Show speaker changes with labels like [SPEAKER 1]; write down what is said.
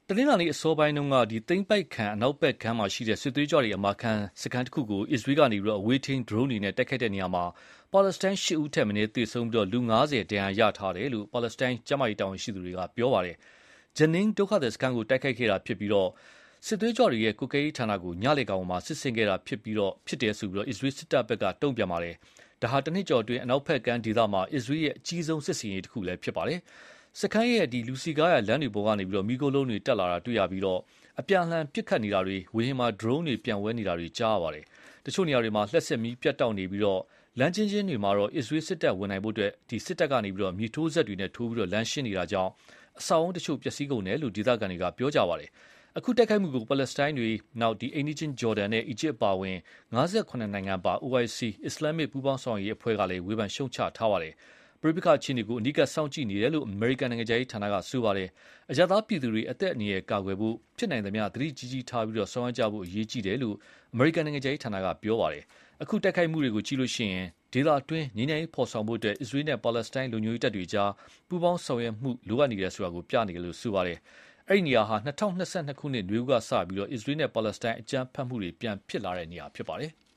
[SPEAKER 1] တနင်္လာနေ့အစောပိုင်းတုန်းကသိမ်းပိုက်ခံအနောက်ဘက်ကမ်းမှာရှိတဲ့စစ်သွေးကြွတွေအမာခံစခန်းတစ်ခုကိုအစ္စရေးကနေအဝေးထိန်းဒရုန်းတွေနဲ့တိုက်ခိုက်တဲ့နေရာမှာပါလက်စတိုင်း8 ဦးထက်မနည်းသေဆုံးပြီးလူ 50 ဒဏ်ရာရထားတယ်လို့ပါလက်စတိုင်းကျန်းမာရေးတာဝန်ရှိသူတွေကပြောပါတယ်။ Jenin ဒုက္ခသည်စခန်းကိုတိုက်ခိုက်ခဲ့တာဖြစ်ပြီးစစ်သွေးကြွတွေရဲ့ကွပ်ကဲရေးဌာနကိုညလေကောင်မှာစစ်ဆင်ခဲ့တာဖြစ်တယ်လို့အစ္စရေးစစ်တပ်ဘက်ကတုံ့ပြန်ပါတယ်။ဒါဟာတနှစ်ကျော်အတွင်းအနောက်ဘက်ကမ်းဒေသမှာအစ္စရေးရဲ့အကြီးဆုံးစစ်ဆင်ရေးတစ်ခုလည်းဖြစ်ပါတယ်။စခန်းရဲ့လူစည်ကားရာလမ်းတွေပေါ်ကနေမီးခိုးလုံးတွေတက်လာတာတွေ့ရပြီးအပြန်အလှန်ပစ်ခတ်နေတာတွေဝေဟင်မှာဒရုန်းတွေပျံဝဲနေတာတွေကြားရပါတယ်။တချို့နေရာတွေမှာလျှပ်စစ်မီးပြတ်တောက်နေပြီးလမ်းချင်းတွေမှာတော့အစ္စရေးစစ်တပ်ဝင်နိုင်ဖို့စစ်တပ်ကနေမြေထိုးစက်တွေနဲ့ထိုးပြီးလမ်းရှင်းနေတာကြောင့်အဆောက်အအုံတချို့ပျက်စီးကုန်တယ်လို့ဒေသခံတွေကပြောကြပါတယ်။အခုတိုက်ခိုက်မှုကိုပါလက်စတိုင်းတွေနောက်အိမ်နီးချင်းဂျော်ဒန်နဲ့အီဂျစ်အပါအဝင်58နိုင်ငံပါ OIC အစ္စလာမစ်ပူးပေါင်းဆောင်ရွက်ရေးအဖွဲ့ကလည်းဝေဖန်ရှုတ်ချထားပါတယ်။ပဋိပက္ခအခြေအနေကိုအနီးကပ်စောင့်ကြည့်နေတယ်လို့အမေရိကန်နိုင်ငံခြားရေးဌာနကဆိုပါတယ်။အရပ်သားပြည်သူတွေအသက်အန္တရာယ်ကာကွယ်ဖို့ဖြစ်နိုင်သမျှသတိကြီးထားပြီးဆောင်ရွက်ကြဖို့အရေးကြီးတယ်လို့အမေရိကန်နိုင်ငံခြားရေးဌာနကပြောပါတယ်။အခုတိုက်ခိုက်မှုတွေကိုကြည့်ရင်ဒေသအတွင်းငြိမ်းချမ်းရေးဖော်ဆောင်ဖို့အစ္စရေးနဲ့ပါလက်စတိုင်းလုံခြုံရေးတပ်တွေကြားပူးပေါင်းဆောင်ရွက်မှုလိုအပ်နေတယ်ဆိုတာပြနေတယ်လို့ဆိုပါတယ်။အဲဒီနေရာဟာ2022ခုနှစ်နွေဦးကစပြီးအစ္စရေးနဲ့ပါလက်စတိုင်းအကြမ်းဖက်မှုတွေပြန်ဖြစ်လာတဲ့နေရာဖြစ်ပါတယ်။